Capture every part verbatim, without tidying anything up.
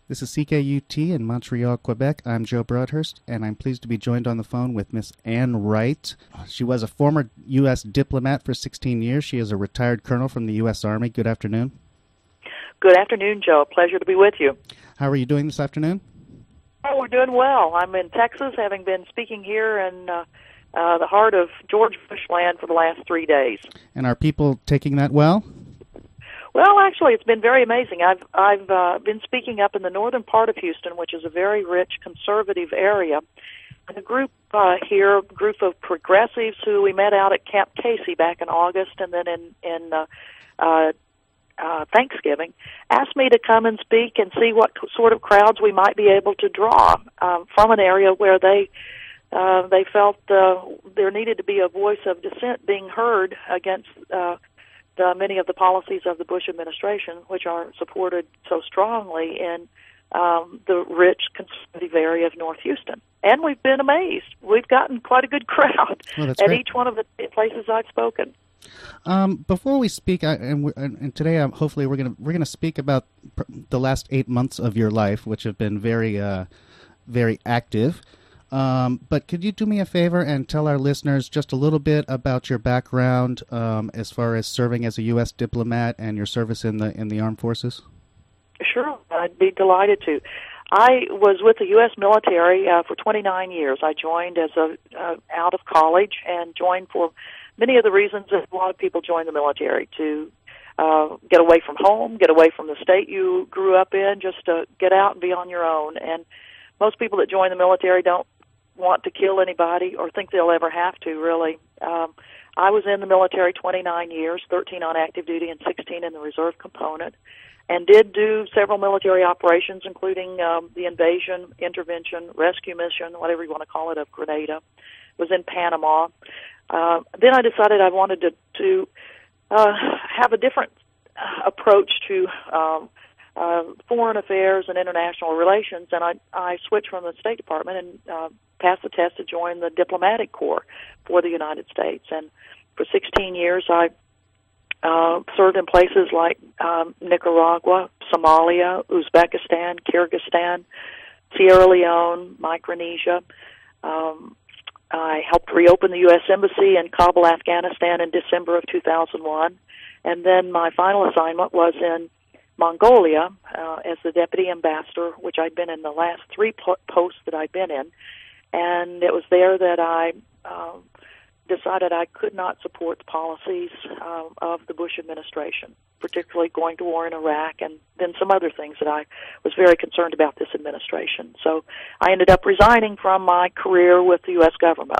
This is C K U T in Montreal, Quebec. I'm Joe Broadhurst, and I'm pleased to be joined on the phone with Miss Ann Wright. She was a former U S diplomat for sixteen years. She is a retired colonel from the U S Army. Good afternoon. Good afternoon, Joe. Pleasure to be with you. How are you doing this afternoon? Oh, we're doing well. I'm in Texas, having been speaking here in uh, uh, the heart of George Bush land for the last three days. And are people taking that well? Well, actually, it's been very amazing. I've I've uh, been speaking up in the northern part of Houston, which is a very rich conservative area. And a group uh, here, a group of progressives who we met out at Camp Casey back in August, and then in in uh, uh, uh, Thanksgiving, asked me to come and speak and see what sort of crowds we might be able to draw um, from an area where they uh, they felt uh, there needed to be a voice of dissent being heard against Uh, Uh, many of the policies of the Bush administration, which are supported so strongly in um, the rich conservative area of North Houston. And we've been amazed. We've gotten quite a good crowd well, at great. each one of the places I've spoken. Um, before we speak, I, and, we, and, and today, um, hopefully, we're going to we're going to speak about pr- the last eight months of your life, which have been very, uh, very active. Um, but could you do me a favor and tell our listeners just a little bit about your background um, as far as serving as a U S diplomat and your service in the in the armed forces? Sure, I'd be delighted to. I was with the U S military uh, for twenty-nine years. I joined as a uh, out of college and joined for many of the reasons that a lot of people join the military, to uh, get away from home, get away from the state you grew up in, just to get out and be on your own. And most people that join the military don't want to kill anybody or think they'll ever have to, really. Um, I was in the military twenty-nine years, thirteen on active duty and sixteen in the reserve component, and did do several military operations, including um, the invasion, intervention, rescue mission, whatever you want to call it, of Grenada. Was in Panama. Uh, then I decided I wanted to, to uh, have a different approach to um, uh, foreign affairs and international relations, and I, I switched from the State Department and uh, passed the test to join the diplomatic corps for the United States. And for sixteen years, I uh, served in places like um, Nicaragua, Somalia, Uzbekistan, Kyrgyzstan, Sierra Leone, Micronesia. Um, I helped reopen the U S Embassy in Kabul, Afghanistan in December of two thousand one. And then my final assignment was in Mongolia uh, as the deputy ambassador, which I'd been in the last three po- posts that I'd been in. And it was there that I uh, decided I could not support the policies uh, of the Bush administration, particularly going to war in Iraq, and then some other things that I was very concerned about this administration. So I ended up resigning from my career with the U S government.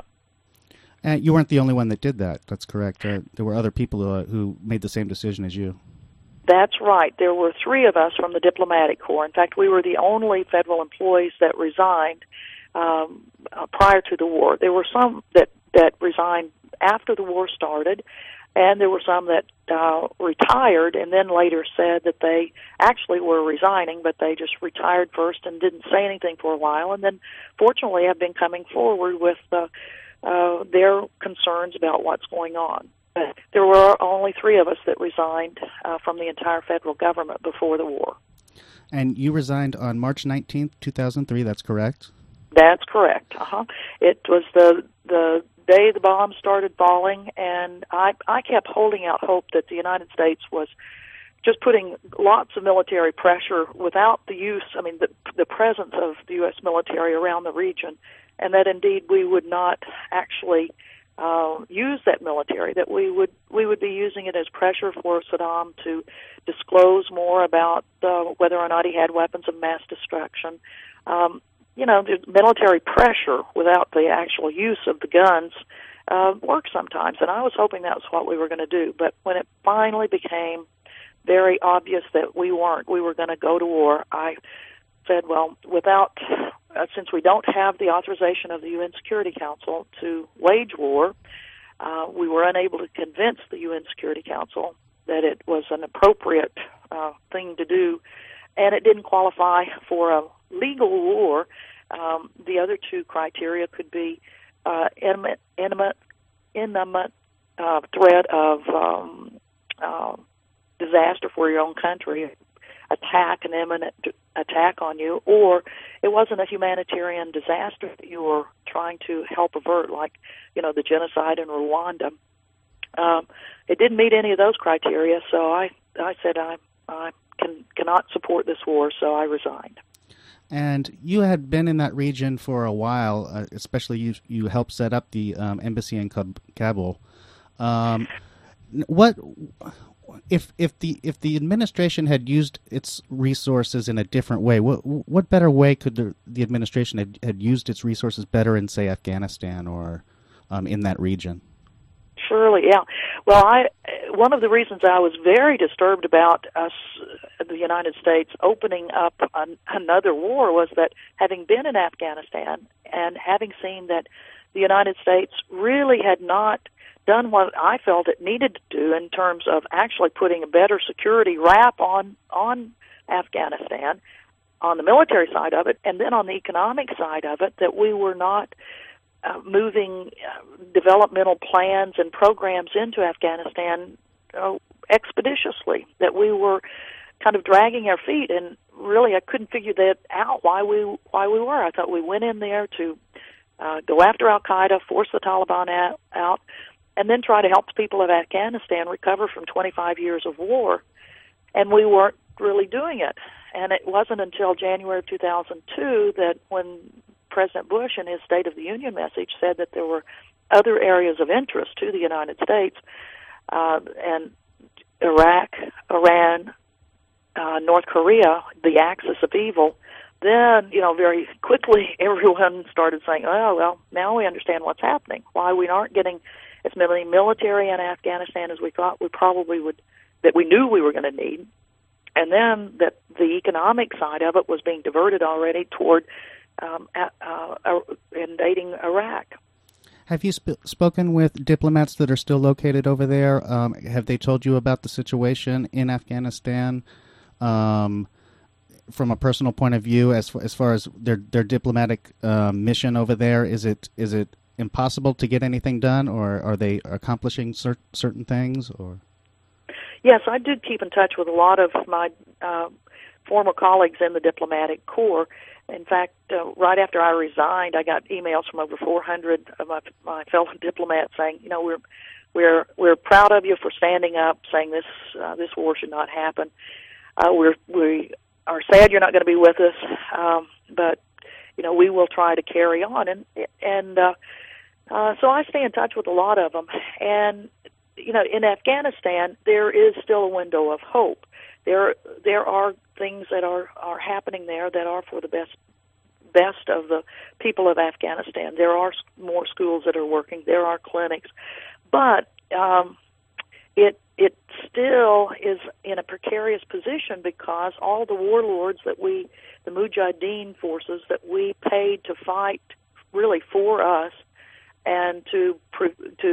And you weren't the only one that did that. That's correct. Uh, there were other people who, uh, who made the same decision as you. That's right. There were three of us from the diplomatic corps. In fact, we were the only federal employees that resigned um, uh, prior to the war. There were some that, that resigned after the war started, and there were some that uh, retired and then later said that they actually were resigning, but they just retired first and didn't say anything for a while, and then fortunately have been coming forward with uh, uh, their concerns about what's going on. But there were only three of us that resigned uh, from the entire federal government before the war. And you resigned on March nineteenth, two thousand three, that's correct? That's correct. Uh-huh. It was the the day the bombs started falling, and I, I kept holding out hope that the United States was just putting lots of military pressure without the use, I mean, the, the presence of the U S military around the region, and that indeed we would not actually uh, use that military, that we would we would be using it as pressure for Saddam to disclose more about uh, whether or not he had weapons of mass destruction. Um, you know, the military pressure without the actual use of the guns uh, works sometimes, and I was hoping that was what we were going to do. But when it finally became very obvious that we weren't, we were going to go to war, I said, well, without, uh, since we don't have the authorization of the U N Security Council to wage war, uh, we were unable to convince the U N Security Council that it was an appropriate uh, thing to do, and it didn't qualify for a legal war. Um, the other two criteria could be uh, imminent, imminent, imminent uh, threat of um, uh, disaster for your own country, attack, an imminent attack on you, or it wasn't a humanitarian disaster that you were trying to help avert, like, you know, the genocide in Rwanda. Um, it didn't meet any of those criteria, so I, I said I, I can, cannot support this war, so I resigned. And you had been in that region for a while, uh, especially you you helped set up the um, embassy in Kabul. Um, what if if the if the administration had used its resources in a different way? What what better way could the, the administration had, had used its resources better in, say, Afghanistan or um, in that region? Surely, yeah. Well, I one of the reasons I was very disturbed about us, the United States, opening up an, another war was that, having been in Afghanistan and having seen that the United States really had not done what I felt it needed to do in terms of actually putting a better security wrap on on Afghanistan, on the military side of it, and then on the economic side of it, that we were not Uh, moving uh, developmental plans and programs into Afghanistan uh, expeditiously, that we were kind of dragging our feet, and really I couldn't figure that out, why we why we were. I thought we went in there to uh, go after Al-Qaeda, force the Taliban out, out, and then try to help the people of Afghanistan recover from twenty-five years of war, and we weren't really doing it. And it wasn't until January of two thousand two that, when President Bush in his State of the Union message said that there were other areas of interest to the United States, uh, and Iraq, Iran, uh, North Korea, the axis of evil, then, you know, very quickly everyone started saying, oh, well, now we understand what's happening, why we aren't getting as many military in Afghanistan as we thought we probably would, that we knew we were going to need, and then that the economic side of it was being diverted already toward Um, uh, uh, invading Iraq. Have you sp- spoken with diplomats that are still located over there? Um, have they told you about the situation in Afghanistan um, from a personal point of view, as far as, far as their their diplomatic uh, mission over there? Is it is it impossible to get anything done, or are they accomplishing cer- certain things? Or yes, I did keep in touch with a lot of my uh, former colleagues in the diplomatic corps. In fact, uh, right after I resigned, I got emails from over four hundred of my, my fellow diplomats saying, you know, we're we're we're proud of you for standing up, saying this uh, this war should not happen. Uh, we're we are sad you're not going to be with us, um, but you know, we will try to carry on. And and uh, uh, so I stay in touch with a lot of them. And you know, in Afghanistan, there is still a window of hope. There there are things that are, are happening there that are for the best best of the people of Afghanistan. There are more schools that are working. There are clinics. But um, it it still is in a precarious position because all the warlords that we, the Mujahideen forces that we paid to fight really for us and to to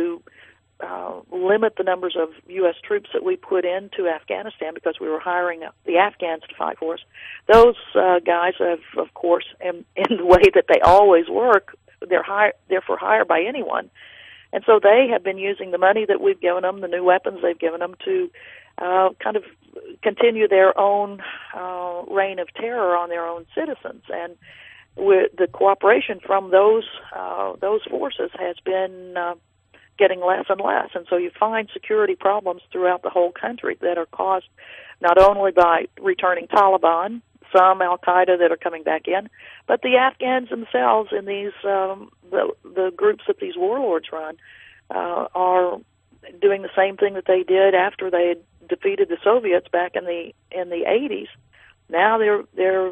Uh, limit the numbers of U S troops that we put into Afghanistan because we were hiring the Afghans to fight for us. Those uh, guys have, of course, in, in the way that they always work, they're hire, they're for hire by anyone. And so they have been using the money that we've given them, the new weapons they've given them, to uh, kind of continue their own uh, reign of terror on their own citizens. And with the cooperation from those uh, those forces has been uh, getting less and less. And so you find security problems throughout the whole country that are caused not only by returning Taliban, some Al-Qaeda that are coming back in, but the Afghans themselves in these um, the, the groups that these warlords run uh, are doing the same thing that they did after they had defeated the Soviets back in the in the eighties. Now they're they're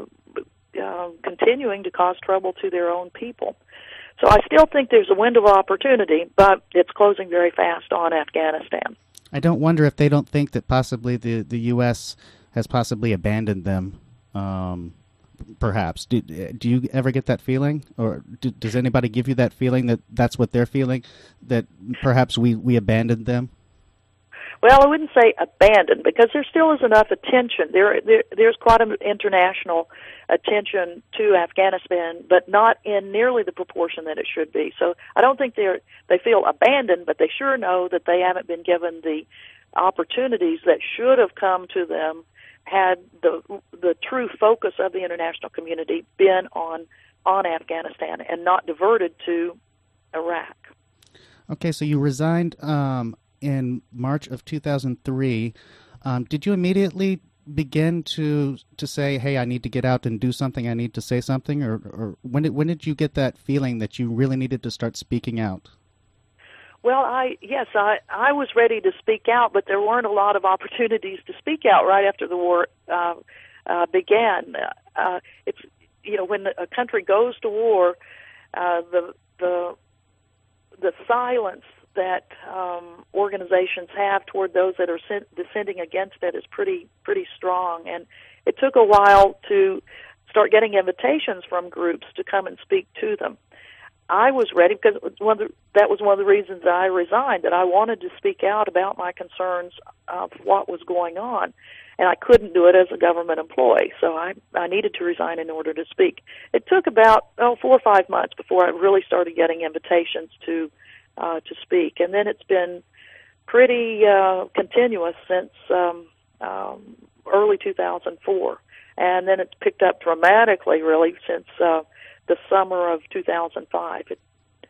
uh, continuing to cause trouble to their own people. So I still think there's a window of opportunity, but it's closing very fast on Afghanistan. I don't wonder if they don't think that possibly the, the U S has possibly abandoned them, um, perhaps. Do, do you ever get that feeling? Or do, does anybody give you that feeling that that's what they're feeling, that perhaps we, we abandoned them? Well, I wouldn't say abandoned, because there still is enough attention. There, there there's quite an international attention to Afghanistan, but not in nearly the proportion that it should be. So I don't think they're they feel abandoned, but they sure know that they haven't been given the opportunities that should have come to them had the the true focus of the international community been on on Afghanistan and not diverted to Iraq. Okay, so you resigned um, in March of two thousand three. Um, did you immediately begin to to say, "Hey, I need to get out and do something. I need to say something," or, or when did when did you get that feeling that you really needed to start speaking out? Well, I yes, I I was ready to speak out, but there weren't a lot of opportunities to speak out right after the war uh, uh, began. Uh, it's you know when a country goes to war, uh, the the the silence that um, organizations have toward those that are sen- dissenting against it is pretty pretty strong, and it took a while to start getting invitations from groups to come and speak to them. I was ready because it was one of the, that was one of the reasons I resigned, that I wanted to speak out about my concerns of what was going on, and I couldn't do it as a government employee, so I, I needed to resign in order to speak. It took about oh, four or five months before I really started getting invitations to uh, to speak, and then it's been pretty uh, continuous since um, um, early two thousand four, and then it's picked up dramatically, really, since uh, the summer of two thousand five. It,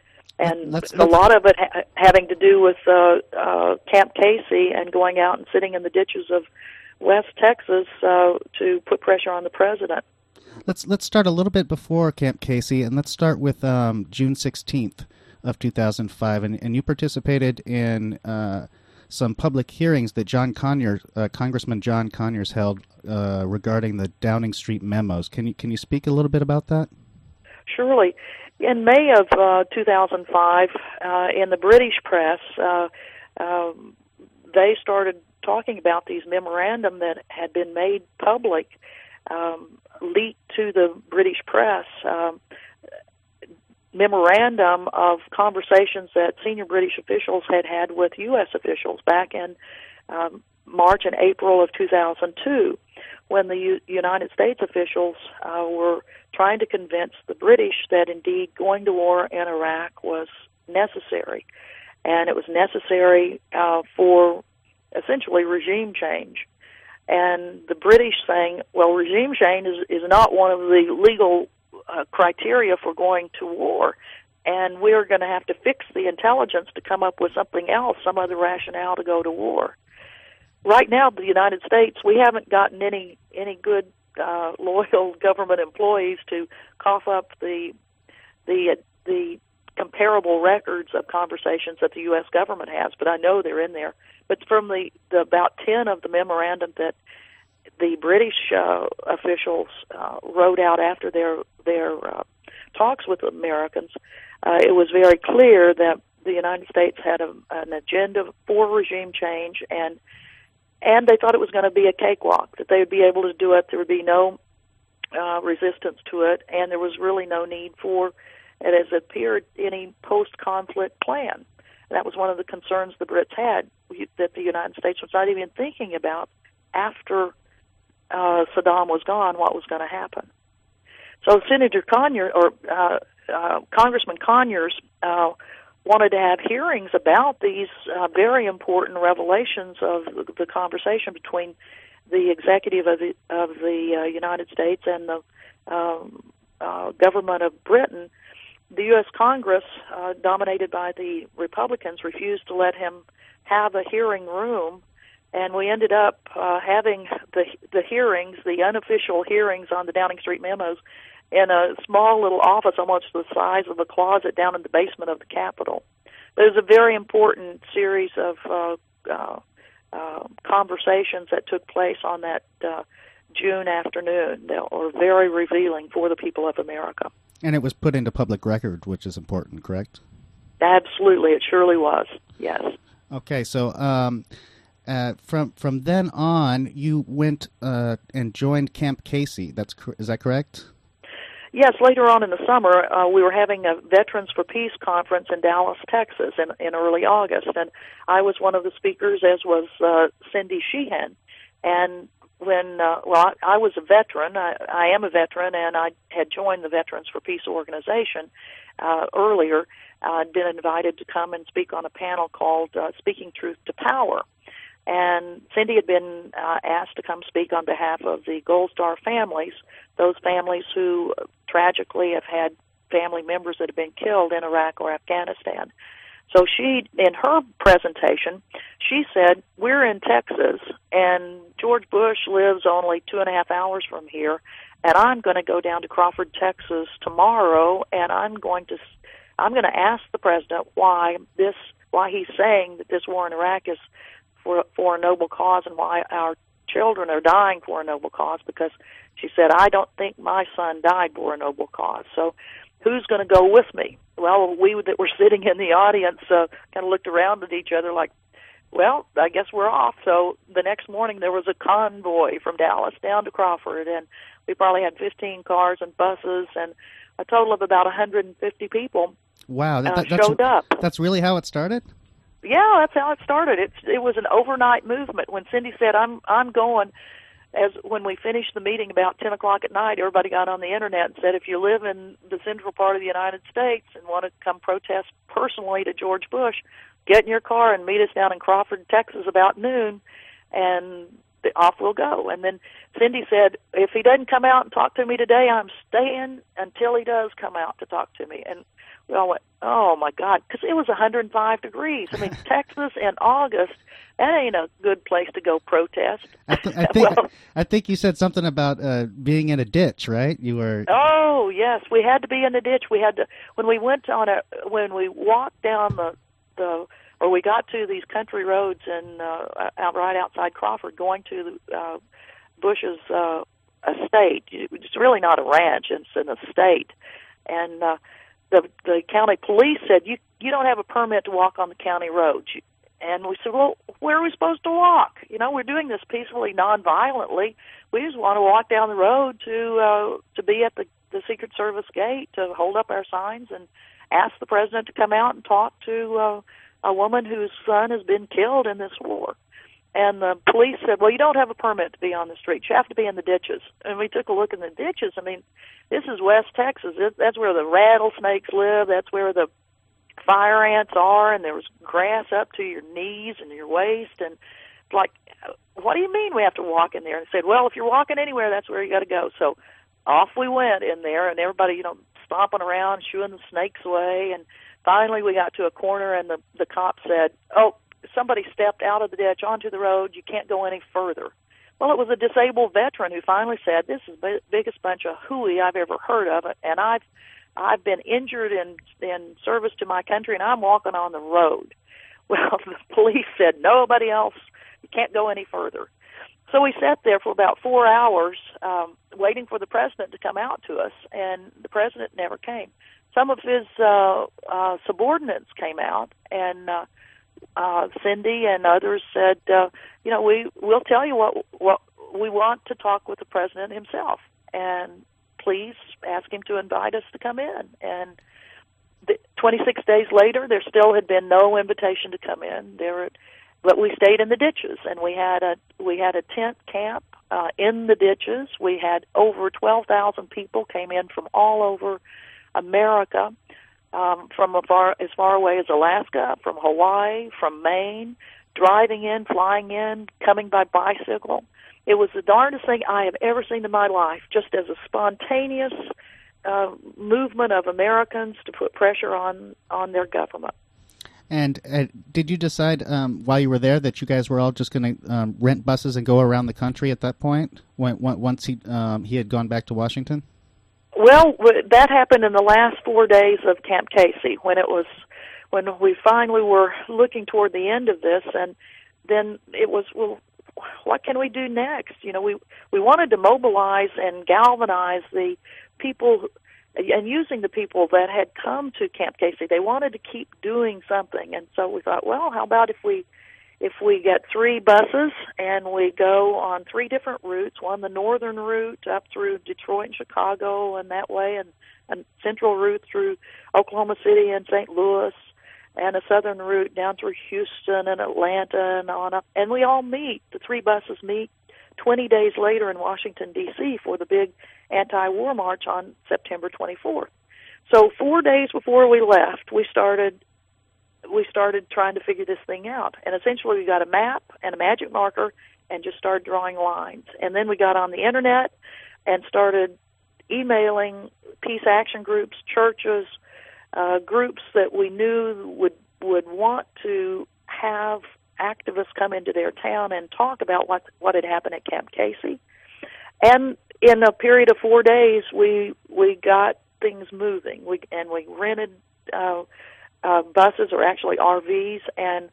and let's, let's, a lot of it ha- having to do with uh, uh, Camp Casey and going out and sitting in the ditches of West Texas uh, to put pressure on the president. Let's let's start a little bit before Camp Casey, and let's start with um, June sixteenth of two thousand five, and, and you participated in uh, some public hearings that John Conyers, uh, Congressman John Conyers held uh, regarding the Downing Street memos. Can you can you speak a little bit about that? Surely. In May of uh, two thousand five, uh, in the British press, uh, um, they started talking about these memorandum that had been made public, um, leaked to the British press, um, memorandum of conversations that senior British officials had had with U S officials back in um, March and April of two thousand two, when the U- United States officials uh, were trying to convince the British that indeed going to war in Iraq was necessary, and it was necessary uh, for essentially regime change. And the British saying, well, regime change is, is not one of the legal uh, criteria for going to war, and we're going to have to fix the intelligence to come up with something else, some other rationale to go to war. Right now, the United States, we haven't gotten any any good, uh, loyal government employees to cough up the the the comparable records of conversations that the U S government has, but I know they're in there. But from the, the about ten of the memorandum that the British uh, officials uh, wrote out after their their uh, talks with Americans, uh, it was very clear that the United States had a, an agenda for regime change, and and they thought it was going to be a cakewalk, that they would be able to do it. There would be no uh, resistance to it, and there was really no need for, it as it appeared, any post-conflict plan. And that was one of the concerns the Brits had, that the United States was not even thinking about after uh, Saddam was gone what was going to happen. So Senator Conyers, or uh, uh, Congressman Conyers, uh, wanted to have hearings about these uh, very important revelations of the, the conversation between the executive of the, of the uh, United States and the um, uh, government of Britain. The U S Congress, uh, dominated by the Republicans, refused to let him have a hearing room, and we ended up uh, having the the hearings, the unofficial hearings on the Downing Street memos, in a small little office almost the size of a closet down in the basement of the Capitol. But it was a very important series of uh, uh, uh, conversations that took place on that uh, June afternoon that were very revealing for the people of America. And it was put into public record, which is important, correct? Absolutely, it surely was, yes. Okay, so um, uh, from from then on, you went uh, and joined Camp Casey. That's is that correct? Yes, later on in the summer, uh, we were having a Veterans for Peace conference in Dallas, Texas, in, in early August, and I was one of the speakers, as was uh, Cindy Sheehan. And when, uh, well, I, I was a veteran, I, I am a veteran, and I had joined the Veterans for Peace organization uh, earlier. I'd been invited to come and speak on a panel called uh, Speaking Truth to Power. And Cindy had been uh, asked to come speak on behalf of the Gold Star families, those families who tragically have had family members that have been killed in Iraq or Afghanistan. So she, in her presentation, she said, we're in Texas, and George Bush lives only two and a half hours from here, and I'm going to go down to Crawford, Texas tomorrow, and I'm going to, I'm going to ask the president why this, why he's saying that this war in Iraq is for for a noble cause, and why our children are dying for a noble cause. Because she said, I don't think my son died for a noble cause. So who's going to go with me? Well, we that were sitting in the audience uh, kind of looked around at each other like, well, I guess we're off. So the next morning there was a convoy from Dallas down to Crawford, and we probably had fifteen cars and buses, and a total of about one hundred fifty people wow, that, uh, that, that's, showed up. That's really how it started? Yeah, that's how it started. It's it was an overnight movement. When Cindy said, I'm I'm going, as when we finished the meeting about ten o'clock at night, everybody got on the internet and said, if you live in the central part of the United States and want to come protest personally to George Bush, get in your car and meet us down in Crawford, Texas about noon, and off we'll go. And then Cindy said, if he doesn't come out and talk to me today, I'm staying until he does come out to talk to me. And we all went, oh, my God, because it was one hundred five degrees. I mean, Texas in August, that ain't a good place to go protest. I, th- I think well, I think you said something about uh, being in a ditch, right? You were. Oh, yes, we had to be in the ditch. We had to, when we went on a, when we walked down the, the or we got to these country roads and uh, out right outside Crawford, going to uh, Bush's uh, estate. It's really not a ranch; it's an estate. And uh, the the county police said, "You you don't have a permit to walk on the county roads." And we said, "Well, where are we supposed to walk? You know, we're doing this peacefully, non-violently. We just want to walk down the road to uh, to be at the the Secret Service gate to hold up our signs and ask the president to come out and talk to." Uh, a woman whose son has been killed in this war. And the police said, well, you don't have a permit to be on the street. You have to be in the ditches. And we took a look in the ditches. I mean, this is West Texas. That's where the rattlesnakes live. That's where the fire ants are. And there was grass up to your knees and your waist. And it's like, what do you mean we have to walk in there? And they said, well, if you're walking anywhere, that's where you got to go. So off we went in there, and everybody, you know, stomping around, shooing the snakes away. And finally, we got to a corner, and the, the cop said, oh, somebody stepped out of the ditch onto the road. You can't go any further. Well, it was a disabled veteran who finally said, this is the biggest bunch of hooey I've ever heard of, and I've I've been injured in, in service to my country, and I'm walking on the road. Well, the police said, nobody else, you can't go any further. So we sat there for about four hours um, waiting for the president to come out to us, and the president never came. Some of his uh, uh, subordinates came out, and uh, uh, Cindy and others said, uh, you know, we, we'll tell you what, what we want to talk with the president himself, and please ask him to invite us to come in. And the, twenty-six days later, there still had been no invitation to come in. There were, but we stayed in the ditches, and we had a we had a tent camp uh, in the ditches. We had over twelve thousand people came in from all over America, um, from a far, as far away as Alaska, from Hawaii, from Maine, driving in, flying in, coming by bicycle. It was the darndest thing I have ever seen in my life, just as a spontaneous uh, movement of Americans to put pressure on, on their government. And uh, did you decide um, while you were there that you guys were all just going to um, rent buses and go around the country at that point, when, once he um, he had gone back to Washington? Well, that happened in the last four days of Camp Casey, when it was, when we finally were looking toward the end of this, and then it was, well, what can we do next? You know, we we wanted to mobilize and galvanize the people, and using the people that had come to Camp Casey. They wanted to keep doing something, and so we thought, well, how about if we if we get three buses and we go on three different routes, one the northern route up through Detroit and Chicago and that way, and a central route through Oklahoma City and Saint Louis, and a southern route down through Houston and Atlanta and on up. And we all meet, the three buses meet twenty days later in Washington, D C for the big anti-war march on September twenty-fourth. So four days before we left, we started we started trying to figure this thing out. And essentially we got a map and a magic marker and just started drawing lines. And then we got on the Internet and started emailing peace action groups, churches, uh, groups that we knew would would want to have activists come into their town and talk about what what had happened at Camp Casey. And in a period of four days, we we got things moving. We and we rented uh, uh, buses, or actually R Vs, and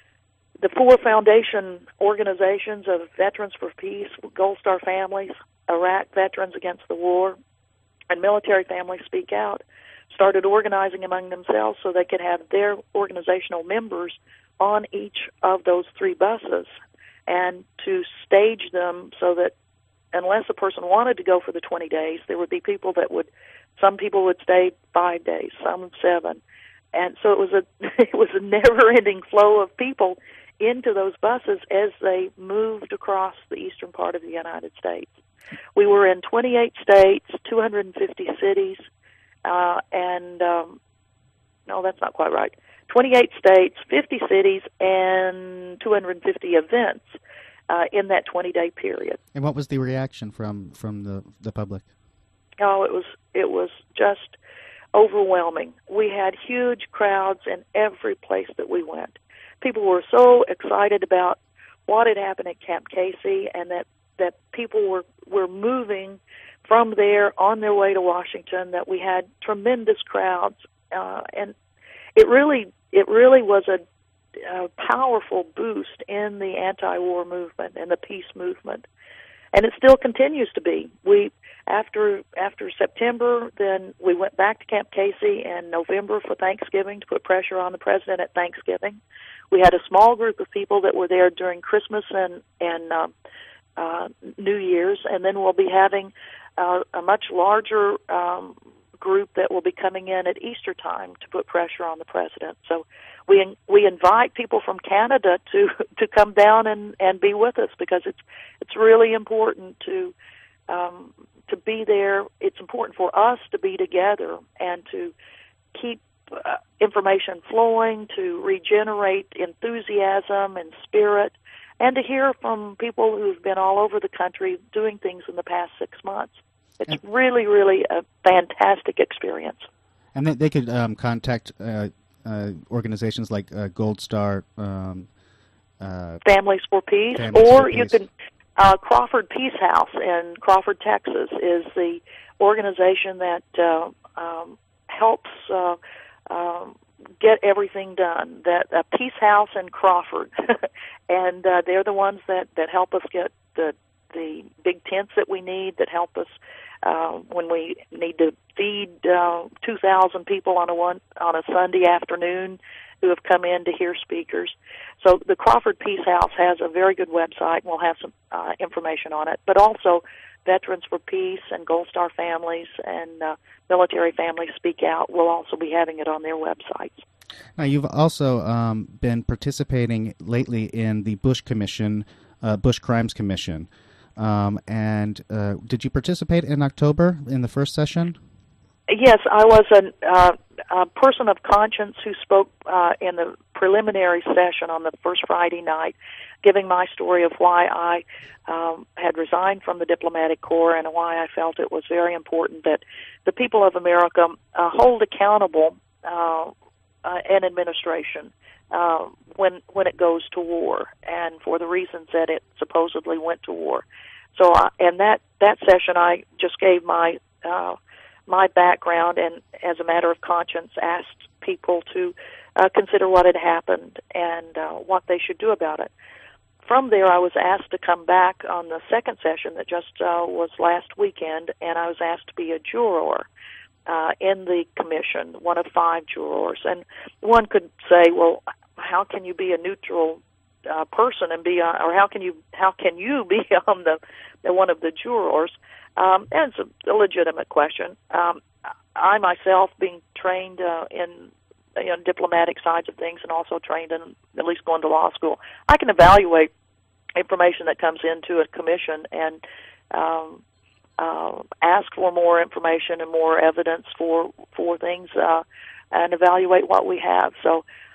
the four foundation organizations of Veterans for Peace, Gold Star Families, Iraq Veterans Against the War, and Military Families Speak Out started organizing among themselves so they could have their organizational members on each of those three buses, and to stage them so that unless a person wanted to go for the twenty days, there would be people that would, some people would stay five days, some seven. And so it was a it was a never-ending flow of people into those buses as they moved across the eastern part of the United States. We were in twenty-eight states, two hundred fifty cities, uh, and, um, no, that's not quite right. twenty-eight states, fifty cities, and two hundred fifty events uh, in that twenty-day period. And what was the reaction from, from the, the public? Oh, it was it was just overwhelming. We had huge crowds in every place that we went. People were so excited about what had happened at Camp Casey, and that, that people were, were moving from there on their way to Washington, that we had tremendous crowds. Uh, and it really it really was a, a powerful boost in the anti-war movement and the peace movement. And it still continues to be. We after after September, then we went back to Camp Casey in November for Thanksgiving to put pressure on the president at Thanksgiving. We had a small group of people that were there during Christmas and and uh, uh, New Year's, and then we'll be having uh, a much larger um, group that will be coming in at Easter time to put pressure on the president. So we we invite people from Canada to to come down and, and be with us, because it's it's really important to um, to be there. It's important for us to be together and to keep uh, information flowing, to regenerate enthusiasm and spirit, and to hear from people who've been all over the country doing things in the past six months. It's really, really a fantastic experience. And they, they could um, contact uh, uh, organizations like uh, Gold Star, um, uh, Families for Peace, Families or for you Peace. can. Uh, Crawford Peace House in Crawford, Texas, is the organization that uh, um, helps uh, um, get everything done. That a Peace House in Crawford, and uh, they're the ones that, that help us get the the big tents that we need, that help us uh, when we need to feed uh, two thousand people on a one on a Sunday afternoon who have come in to hear speakers. So the Crawford Peace House has a very good website, and we'll have some uh, information on it. But also Veterans for Peace and Gold Star Families and uh, Military Families Speak Out will also be having it on their websites. Now, you've also um, been participating lately in the Bush Commission, uh, Bush Crimes Commission. Um, and uh, did you participate in October in the first session? Yes, I was an, uh, a person of conscience who spoke uh, in the preliminary session on the first Friday night, giving my story of why I um, had resigned from the diplomatic corps and why I felt it was very important that the people of America uh, hold accountable uh, uh, an administration uh, when when it goes to war, and for the reasons that it supposedly went to war. So, uh, in that that session, I just gave my uh, my background, and as a matter of conscience, asked people to uh, consider what had happened and uh, what they should do about it. From there, I was asked to come back on the second session that just uh, was last weekend, and I was asked to be a juror uh, in the commission, one of five jurors. And one could say, well, how can you be a neutral uh, person and be, on, or how can you how can you be on the, the one of the jurors? Um, and it's a, a legitimate question. Um, I myself, being trained uh, in you know, diplomatic sides of things and also trained in at least going to law school, I can evaluate information that comes into a commission and um, uh, ask for more information and more evidence for for things uh, and evaluate what we have. So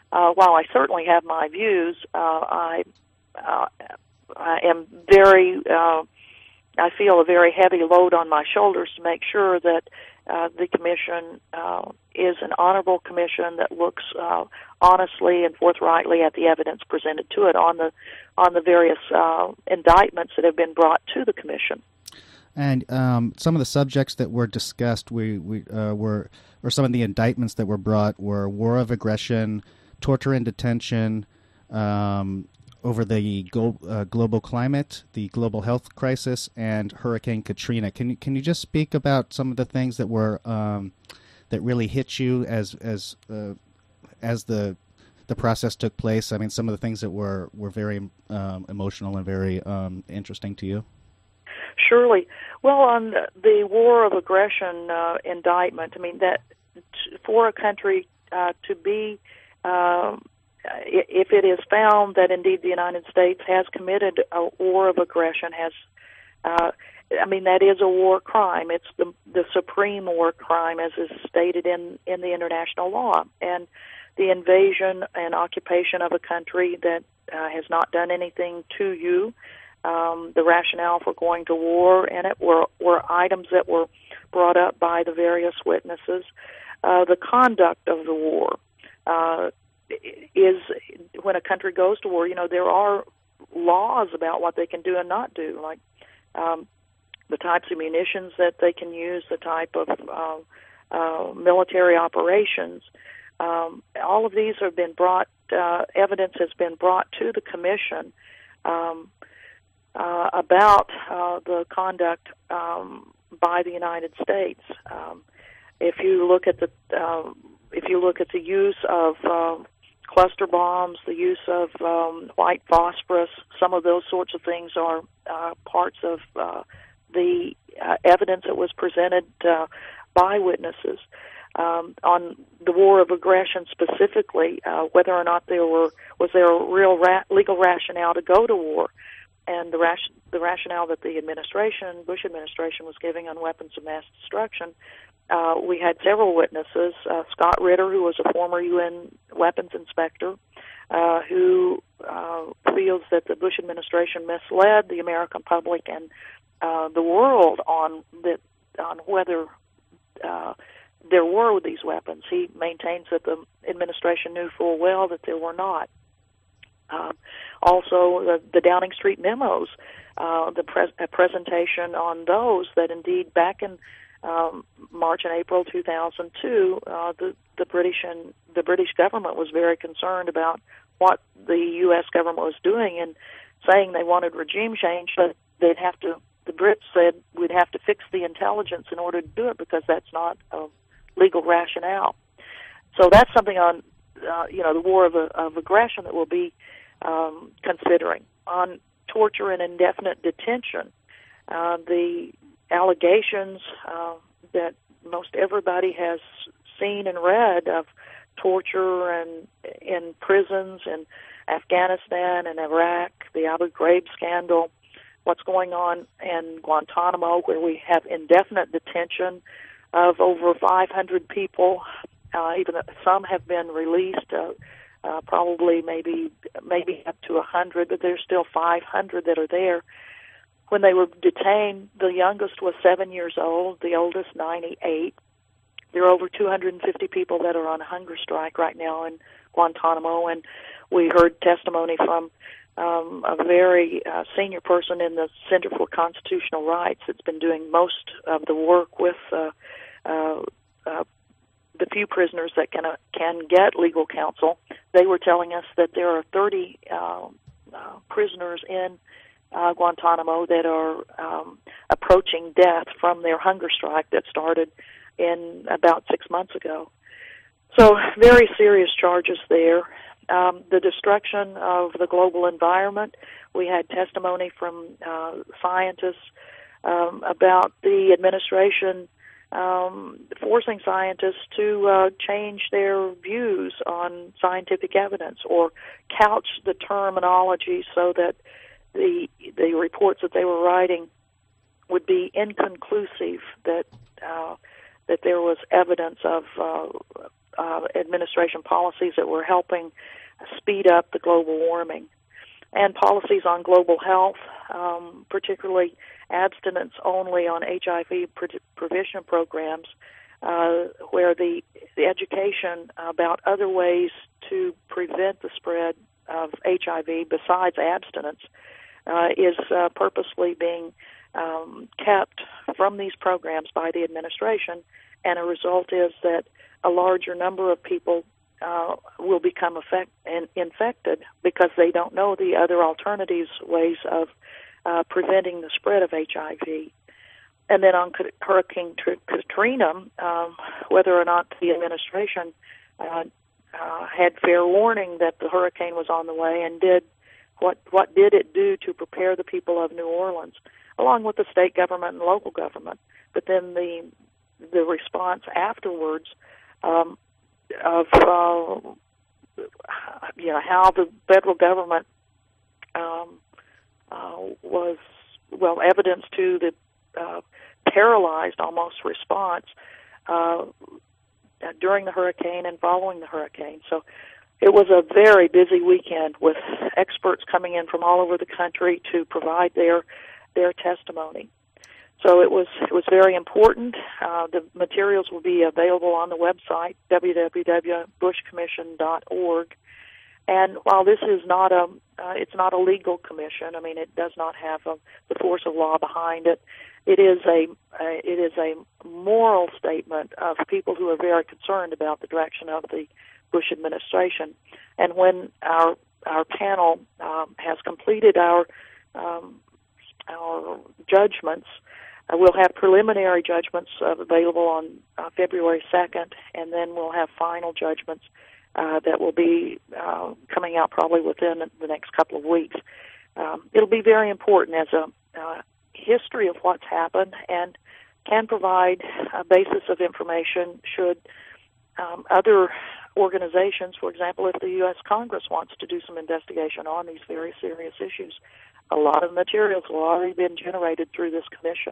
uh, while I certainly have my views, uh, I, uh, I am very, uh, I feel a very heavy load on my shoulders to make sure that uh, the commission uh, is an honorable commission that looks uh, honestly and forthrightly at the evidence presented to it on the on the various uh, indictments that have been brought to the commission. And um, some of the subjects that were discussed, we, we uh, were, or some of the indictments that were brought were war of aggression, torture and detention, um, over the go- uh, global climate, the global health crisis, and Hurricane Katrina. Can you can you just speak about some of the things that were um, that really hit you as as uh, as the the process took place? I mean, some of the things that were were very um, emotional and very um, interesting to you. Surely. Well, on the war of aggression uh, indictment, I mean that t- for a country uh, to be uh, if it is found that indeed the United States has committed a war of aggression, has, uh, I mean, that is a war crime. It's the the supreme war crime, as is stated in, in the international law. And the invasion and occupation of a country that uh, has not done anything to you, um, the rationale for going to war in it were, were items that were brought up by the various witnesses. Uh, the conduct of the war, uh, is when a country goes to war, you know, there are laws about what they can do and not do, like um, the types of munitions that they can use, the type of uh, uh, military operations. Um, all of these have been brought, uh, evidence has been brought to the commission um, uh, about uh, the conduct um, by the United States. Um, if you look at the uh, if you look at the use of uh, cluster bombs, the use of um, white phosphorus, some of those sorts of things are uh, parts of uh, the uh, evidence that was presented uh, by witnesses. Um, on the war of aggression specifically, uh, whether or not there were was there a real ra- legal rationale to go to war, and the, ration- the rationale that the administration, Bush administration, was giving on weapons of mass destruction. Uh, we had several witnesses, uh, Scott Ritter, who was a former U N weapons inspector, uh, who uh, feels that the Bush administration misled the American public and uh, the world on the, on whether uh, there were these weapons. He maintains that the administration knew full well that there were not. Uh, also, the, the Downing Street memos, uh, the pres- a presentation on those, that indeed back in Um, March and April two thousand two, uh, the the British and the British government was very concerned about what the U S government was doing and saying they wanted regime change, but they'd have to. The Brits said we'd have to fix the intelligence in order to do it because that's not a legal rationale. So that's something on uh, you know the war of, of aggression that we'll be um, considering. On torture and indefinite detention, uh, the allegations uh, that most everybody has seen and read of torture and in prisons in Afghanistan and Iraq, the Abu Ghraib scandal, what's going on in Guantanamo, where we have indefinite detention of over five hundred people. Uh, even some have been released, uh, uh, probably maybe maybe up to one hundred, but there's still five hundred that are there. When they were detained, the youngest was seven years old, the oldest ninety-eight. There are over two hundred fifty people that are on hunger strike right now in Guantanamo, and we heard testimony from um, a very uh, senior person in the Center for Constitutional Rights that's been doing most of the work with uh, uh, uh, the few prisoners that can uh, can get legal counsel. They were telling us that there are thirty uh, uh, prisoners in Uh, Guantanamo that are um, approaching death from their hunger strike that started in about six months ago. So very serious charges there. Um, the destruction of the global environment. We had testimony from uh, scientists um, about the administration um, forcing scientists to uh, change their views on scientific evidence or couch the terminology so that the the reports that they were writing would be inconclusive, that uh, that there was evidence of uh, uh, administration policies that were helping speed up the global warming. And policies on global health, um, particularly abstinence only on H I V pre- prevention programs, uh, where the, the education about other ways to prevent the spread of H I V besides abstinence uh, is uh, purposely being um, kept from these programs by the administration, and a result is that a larger number of people uh, will become affect- in- infected because they don't know the other alternatives, ways of uh, preventing the spread of H I V. And then on Hurricane Katrina, um, whether or not the administration uh, uh, had fair warning that the hurricane was on the way, and did what what did it do to prepare the people of New Orleans, along with the state government and local government. But then the the response afterwards um, of uh, you know how the federal government um, uh, was well evidence to the uh, paralyzed almost response uh, during the hurricane and following the hurricane. So it was a very busy weekend with experts coming in from all over the country to provide their their testimony. So it was it was very important. Uh, the materials will be available on the website, w w w dot bush commission dot org. And while this is not a uh, it's not a legal commission, I mean it does not have a, the force of law behind it. It is a, a it is a moral statement of people who are very concerned about the direction of the Bush administration. And when our our panel um, has completed our um, our judgments, Uh, we'll have preliminary judgments uh, available on uh, February second, and then we'll have final judgments uh, that will be uh, coming out probably within the next couple of weeks. Um, it'll be very important as a uh, history of what's happened, and can provide a basis of information should um, other organizations, for example, if the U S Congress wants to do some investigation on these very serious issues. A lot of materials will already been generated through this commission.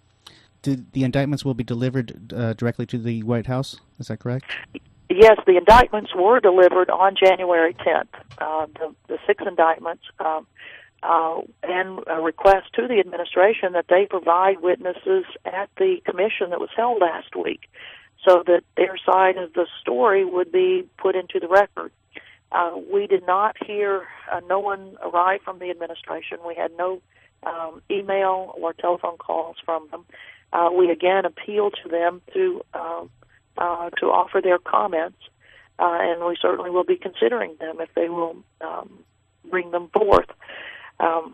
Did the indictments will be delivered uh, directly to the White House? Is that correct? Yes, the indictments were delivered on January tenth. Uh, the, the six indictments, um, uh, and a request to the administration that they provide witnesses at the commission that was held last week, so that their side of the story would be put into the record. Uh, we did not hear, uh, no one arrived from the administration. We had no um, email or telephone calls from them. Uh, we again appealed to them to uh, uh, to offer their comments, uh, and we certainly will be considering them if they will um, bring them forth. Um,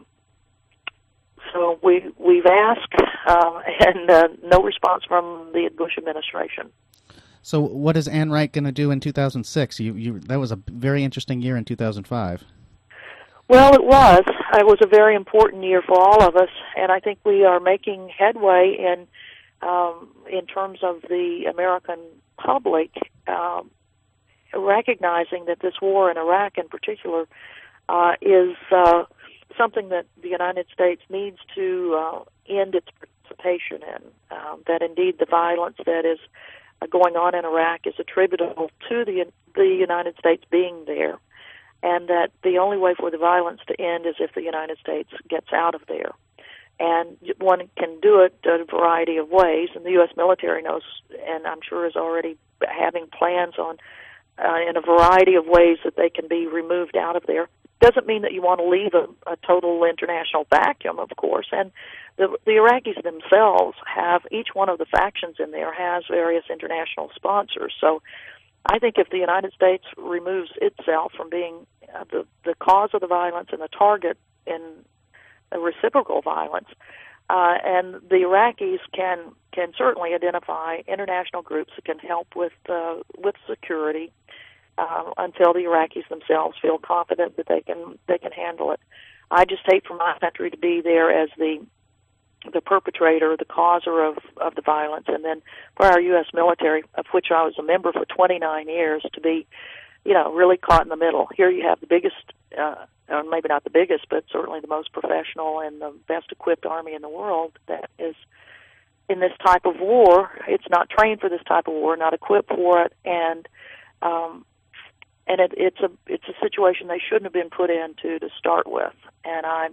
so we we've asked, uh, and uh, no response from the Bush administration. So what is Ann Wright going to do in two thousand six? You, you, that was a very interesting year in two thousand five. Well, it was. It was a very important year for all of us, and I think we are making headway in um, in terms of the American public um, recognizing that this war in Iraq in particular uh, is uh, something that the United States needs to uh, end its participation in, um, that indeed the violence that is going on in Iraq is attributable to the the United States being there, and that the only way for the violence to end is if the United States gets out of there. And one can do it a variety of ways, and the U S military knows, and I'm sure is already having plans on uh, in a variety of ways that they can be removed out of there. Doesn't mean that you want to leave a, a total international vacuum, of course, and the, the Iraqis themselves have, each one of the factions in there has various international sponsors. So I think if the United States removes itself from being uh, the, the cause of the violence and the target in a reciprocal violence, uh, and the Iraqis can can certainly identify international groups that can help with uh, with security uh, until the Iraqis themselves feel confident that they can they can handle it. I just hate for my country to be there as the the perpetrator, the causer of, of the violence, and then for our U S military, of which I was a member for twenty-nine years, to be, you know, really caught in the middle. Here you have the biggest, uh, or maybe not the biggest, but certainly the most professional and the best equipped army in the world that is in this type of war. It's not trained for this type of war, not equipped for it, and um, and it, it's a it's a situation they shouldn't have been put into to start with. And I'm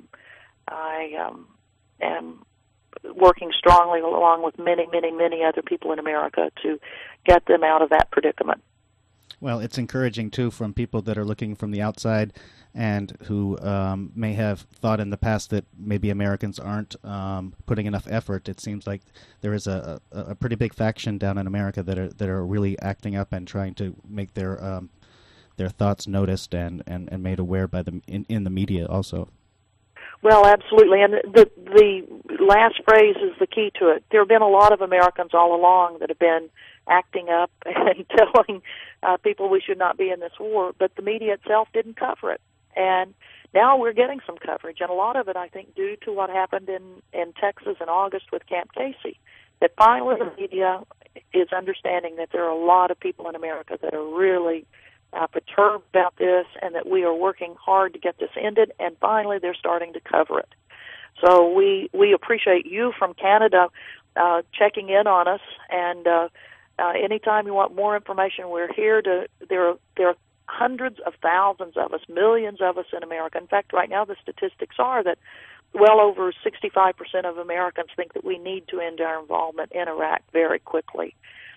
I um, am working strongly along with many, many, many other people in America to get them out of that predicament. Well, it's encouraging, too, from people that are looking from the outside and who um, may have thought in the past that maybe Americans aren't um, putting enough effort. It seems like there is a, a, a pretty big faction down in America that are that are really acting up and trying to make their um, their thoughts noticed and, and, and made aware by the in, in the media also. Well, absolutely, and the the last phrase is the key to it. There have been a lot of Americans all along that have been acting up and telling uh, people we should not be in this war, but the media itself didn't cover it. And now we're getting some coverage, and a lot of it, I think, due to what happened in, in Texas in August with Camp Casey, that finally the media is understanding that there are a lot of people in America that are really Uh, perturbed about this, and that we are working hard to get this ended, and finally they're starting to cover it. So we we appreciate you from Canada uh, checking in on us, and uh, uh, anytime you want more information, we're here to. There are there are hundreds of thousands of us, millions of us in America. In fact, right now the statistics are that well over sixty-five percent of Americans think that we need to end our involvement in Iraq very quickly.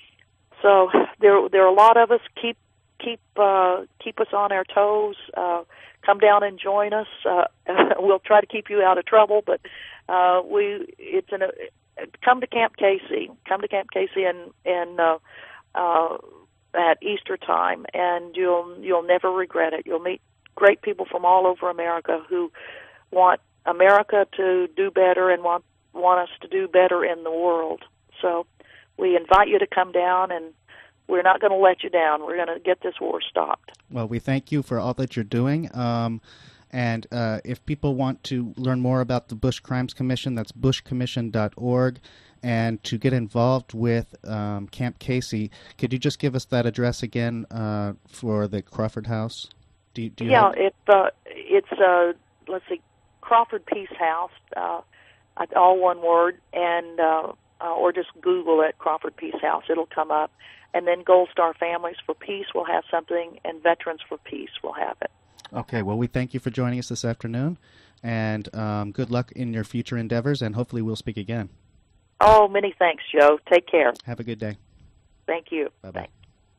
So there there are a lot of us. Keep Keep uh, keep us on our toes. Uh, come down and join us. Uh, we'll try to keep you out of trouble, but uh, we it's an, uh, come to Camp Casey. Come to Camp Casey and and uh, uh, at Easter time, and you'll you'll never regret it. You'll meet great people from all over America who want America to do better and want want us to do better in the world. So we invite you to come down, and we're not going to let you down. We're going to get this war stopped. Well, we thank you for all that you're doing. Um, and uh, if people want to learn more about the Bush Crimes Commission, that's bush commission dot org. And to get involved with um, Camp Casey, could you just give us that address again uh, for the Crawford House? Do you, do you yeah, have... it, uh, it's, uh, let's see, Crawford Peace House, uh, all one word, and uh, uh, or just Google it, Crawford Peace House. It'll come up. And then Gold Star Families for Peace will have something, and Veterans for Peace will have it. Okay, well, we thank you for joining us this afternoon, and um, good luck in your future endeavors, and hopefully we'll speak again. Oh, many thanks, Joe. Take care. Have a good day. Thank you. Bye-bye. Bye.